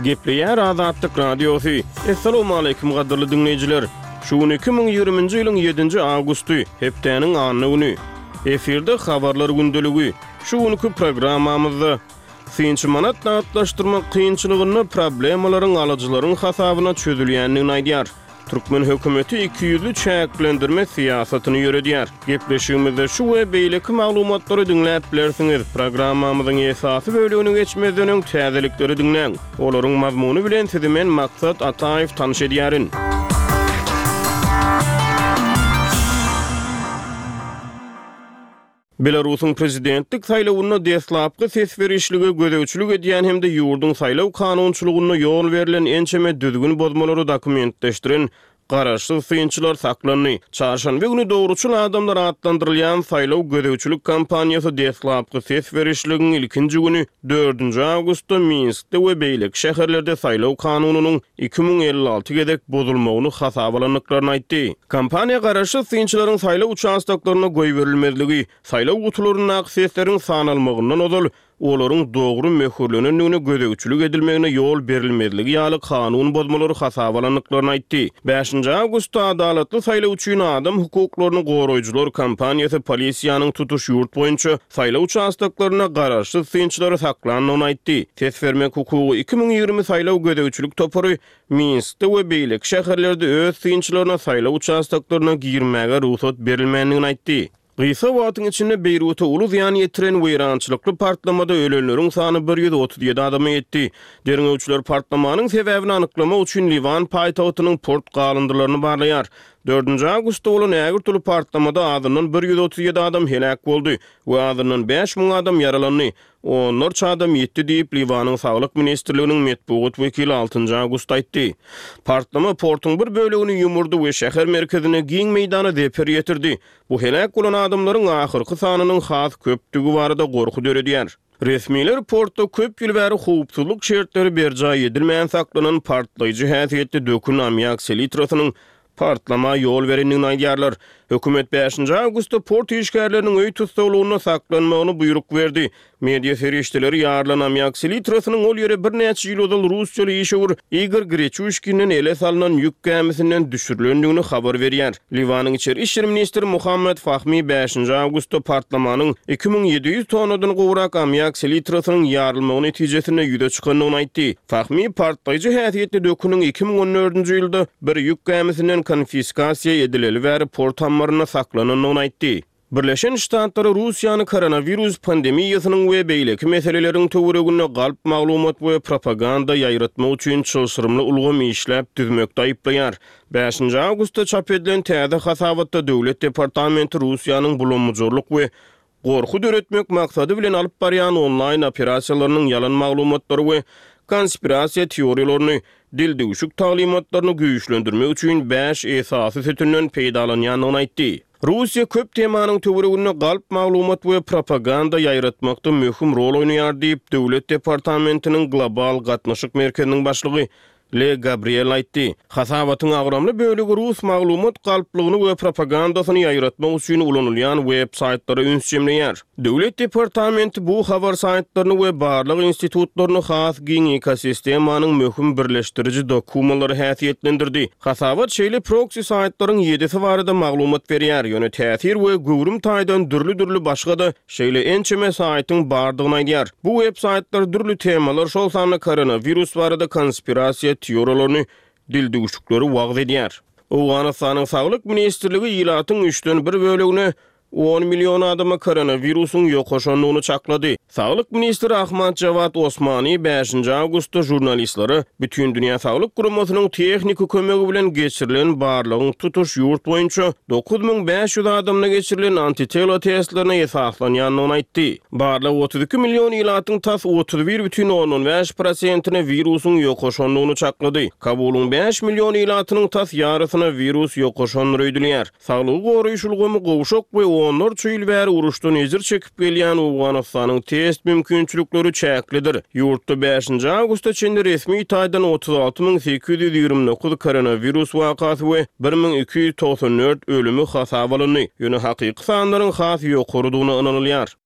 Gepleýär Azatlyk Radiosu. Assalamu alaykum gaderly dinleýijiler. Şu 2020-nji ýylyň 7-nji awgusty, hepdeniň anyny güni. Eferde habarlar gündeligi. Şu günkü programmamyzda synçy manat dağıtlaşdyrmak kynçylygyny problemalaryň alyjylaryň hasabyna çözülýändigini aýdýar. Türkmen hökümeti 200'lü çäklendirme siyasatyny ýöredýär. Gepleşigimizde şu we beýleki maglumatlary dinläp bilersiňiz. Programmamyzyň esasy bölügini geçmezden öň täzelikleri dinläň. Olaryň mazmuny bilen sizi men Maksat Ataýew tanyş edýärin. Belarusyň prezidentlik saýlawyna deslapky ses berişlige gözegçilik edýän hemde ýurdun saýlaw kanunçylygyna ýol berilen ençeme düzgün bozmalary dokumentleşdiren garaşsyz synçylar saklandy. Çarşanba güni dogruçul adamlar atlandyrylýan saýlaw gözegçilik kampaniýasy deslapky ses berişliginiň ilkinji güni 4-nji awgustda Minskde we beýlek şäherlerde saýlaw kanunynyň 2056 gedek bozulmagyny hasaba alanyklaryny aýtdy. Kampaniýa garaşsyz synçylaryň saýlaw uçaşdaklaryna goý berilmezligi, saýlaw gutularyna akseslerin sanalmagyndan ozal, olaryň dogry möhürlenendigine gözegçilik edilmegine ýol berilmezligi ýaly kanun bozmalary hasaba alanyklaryny aýtdy. 5-nji awgustda adalatly saýlaw üçin adam hukuklaryny goraýjylar kampaniýasy polisiýanyň tutuş ýurt boýunça saýlaw uçaşdaklaryna garaşsyz synçylary saklanyny aýtdy. Ses vermek hukugy 2020 saýlaw gözegçilik topary Minskde we beýlek şäherlerde öz synçylaryna saýlaw uçaşdaklaryna girmäge ruhsat berilmändigini aýtdy. Gysga wagtyň içinde Beýrutda uly ziýan ýetiren weýrançylykly partlamada ölenleriň sany 137 adama ýetdi. Derňewçiler partlamanyň sebäbini anyklamak üçin Livan paýtagtynyň port galyndylaryny barlaýar. 4-nji awgustda bolan ägirtili partlamada adynyň 137 adam helak boldy we adynyň 5000 adam yaralandy. Onlarca adam ýetdi diýip Livanyň saglyk ministrliginiň metbuat wekili 6-njy awgustda aýtdy. Partlama portyň bir bölegini ýumurdy we şäher merkezine giň meýdana zeper ýetirdi. Bu helak bolan adamlaryň ahyrky sanynyň has köplügi barada gorku döredýär. Resmiler portda köp ýyl bäri howpsuzlyk şertleri berjay edilmeýän saklanan partlaýjy häsiýetli dökün ammiak selitrasynyň partlama ýol berendigini aýdýarlar. Hökümet 5-nji awgustda port işgärleriniň öý tutsalygyna saklanmagyny buyruk berdi. Media ferişdeleri ýarlan ammiak selitrasynyň ol ýere bir näçe ýyl ozal rusçaly işegur Igor Grechuşkinin ele salynan ýük gemisinden düşürilendigini habar berýär. Livanyň içeri işler ministri Muhammed Fahmy 5-nji awgustda partlamanyň 2700 tonnadan gowrak ammiak selitrasynyň ýarylmagy netijesinde ýüze çykandygyny aýtdy. Fahmy partlaýjy häsiýetli döküniň 2014-nji ýylda bir ýük gemisinden konfiskasiýa edileli bäri port hammaryna saklananyny aýtdy. Birleşen Ştatlar Russiýany koronavirus pandemiýasynyň we beýleki meseleleriň töweregine galp maglumat we propaganda ýaýratmak üçin çylşyrymly ulgamy işläp düzmekde aýplaýar. 5-nji awgustda çap edilen täze hasabatda döwlet departamenti Russiýanyň bulanmajorlyk we gorku döretmek maksady bilen alyp barýan onlaýn operasiýalarynyň ýalan maglumatlary we konspirasiýa teoriýalaryny, dil döwüşük talymatlaryny güýçlendirmek üçin 5 esasy setünden peýdalanýanyny aýtdy. Russiýa köp temanyň töweregine galp maglumat we propaganda ýaýratmakda möhüm rol oýnaýar diýip döwlet departamentiniň global gatnaşyk merkeziniň başlygy Le Gabriel aýtdy. Hasabatyň agramly bölegi Rus maglumat galplygyny we propagandasyny ýaýratmak üçin ulanylýan web saýtlary ünsjemleýär. Döwlet departamenti bu habar saýtlaryny we barlyk institutlaryny has giň ekosistemanyň möhüm birleşdiriji dokumentlary häsiýetlendirdi. Hasabat şeýle proxy saýtlaryň ýedisi barada maglumat berýär, ýöne täsir we gowrum taýdan dürli başga da şeýle ençeme saýtyň bardygyny aýdýar. Bu web saýtlar dürli temalar, şol sany koronavirus barada konspirasiýa teoriýalaryny dil döwüşükleri wagt edýär. Awganystanyň saglyk ministrligi ýylatyň 3den 1 bölegine 10 milyon adama koronavirusun ýokaşanlygyny çaklady. Saglyk ministri Ahmad Javad Osmani 5-nji awgustda jurnalistlere bütün dünýä saglyk guramasynyň tehnik kömegi bilen geçirilen barlygyň tutuş ýurt boýunça 9500 adamna geçirilen antitela testlerine esaslanýanyny aýtdy. Barlyk 32 milyon ýylatyň tas 31,5%-ne virusun ýokaşanlygyny çaklady. Kabulyň 5 milyon ýylatynyň tas ýarysyna virus ýokaşanlygy öýdülýär. Saglyk goraýşylgyny gowşak we onlarca ýyl bäri uruşdan ejir çekip gelýän Awganystanyň test mümkinçilikleri çäklidir. Ýurtda 5-nji awgustda çende resmi taýdan 36829 koronavirus wakasy we 1294 ölümi hasaba alındy. Ýöne hakyky sanlaryň has ýokarydygyny analýar.